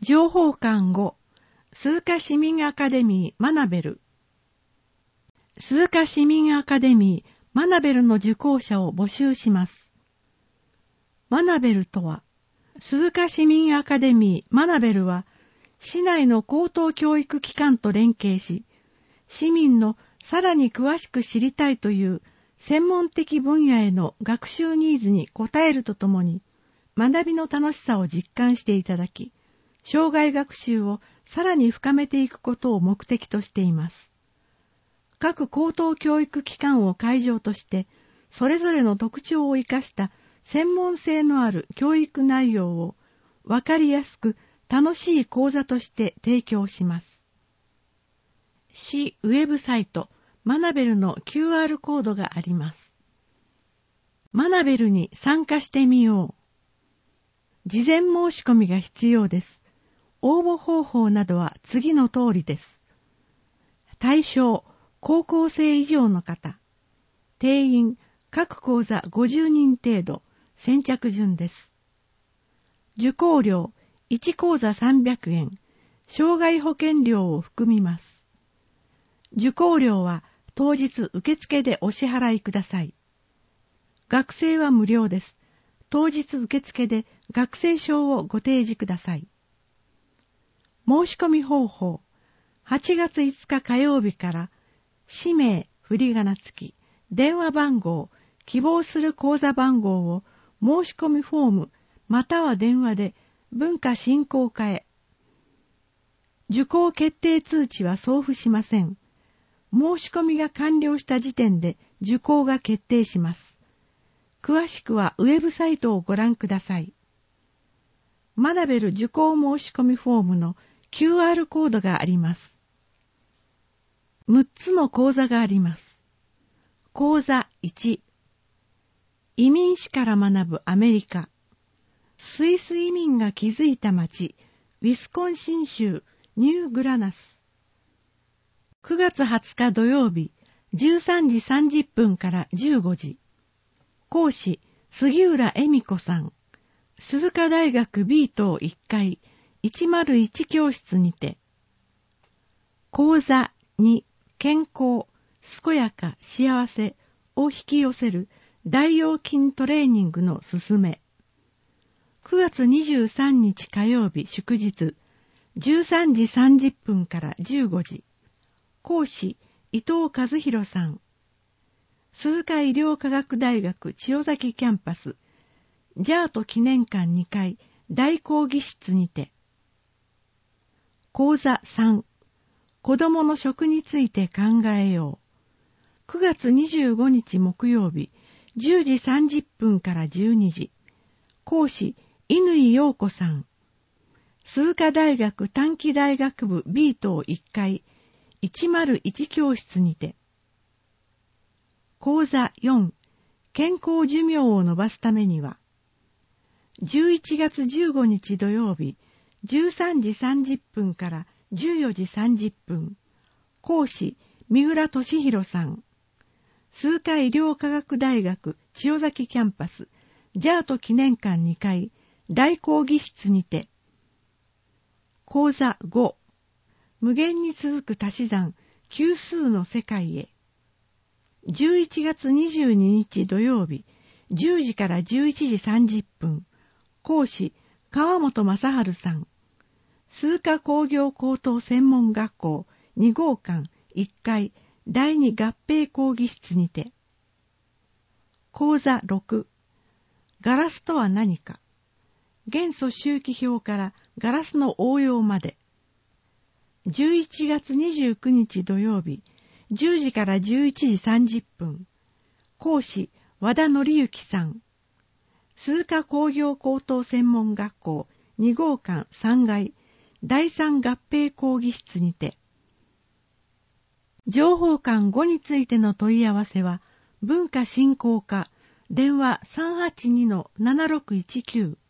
情報館5、鈴鹿市民アカデミー学べる。鈴鹿市民アカデミー学べるの受講者を募集します。学べるとは、鈴鹿市民アカデミー学べるは、市内の高等教育機関と連携し、市民のさらに詳しく知りたいという専門的分野への学習ニーズに応えるとともに、学びの楽しさを実感していただき、生涯学習をさらに深めていくことを目的としています。各高等教育機関を会場として、それぞれの特徴を生かした専門性のある教育内容をわかりやすく楽しい講座として提供します。市ウェブサイト学べるの QR コードがあります。学べるに参加してみよう。事前申し込みが必要です。応募方法などは次の通りです。対象、高校生以上の方。定員、各講座50人程度。先着順です。受講料、1講座300円。障害保険料を含みます。受講料は当日受付でお支払いください。学生は無料です。当日受付で学生証をご提示ください。申し込み方法、8月5日火曜日から氏名、振り仮名付き、電話番号、希望する口座番号を申し込みフォームまたは電話で文化振興課へ。受講決定通知は送付しません。申し込みが完了した時点で受講が決定します。詳しくはウェブサイトをご覧ください。学べる受講申し込みフォームのQR コードがあります。6つの講座があります。講座1、移民史から学ぶアメリカ。スイス移民が築いた町、ウィスコンシン州ニューグラナス。9月20日土曜日、13時30分から15時。講師、杉浦恵美子さん。鈴鹿大学 B 棟1階101教室にて。講座2、健康、健やか、幸せを引き寄せる大腰筋トレーニングのすすめ。9月23日火曜日祝日、13時30分から15時。講師、伊藤和弘さん。鈴鹿医療科学大学千代崎キャンパス、ジャート記念館2階大講義室にて。講座3、子どもの食について考えよう。9月25日木曜日、10時30分から12時。講師、乾陽子さん。鈴鹿大学短期大学部 B 棟1階101教室にて。講座4、健康寿命を延ばすためには。11月15日土曜日、13時30分から14時30分。講師、三浦俊弘さん。鈴鹿医療科学大学千代崎キャンパス、ジャート記念館2階大講義室にて。講座5、無限に続く足し算、級数の世界へ。11月22日土曜日、10時から11時30分。講師、川本正治さん。鈴鹿工業高等専門学校2号館1階第2合併講義室にて。講座6、ガラスとは何か。元素周期表からガラスの応用まで。11月29日土曜日、10時から11時30分。講師、和田則之さん。鈴鹿工業高等専門学校2号館3階第3合併講義室にて。情報館5についての問い合わせは、文化振興課、電話 382-7619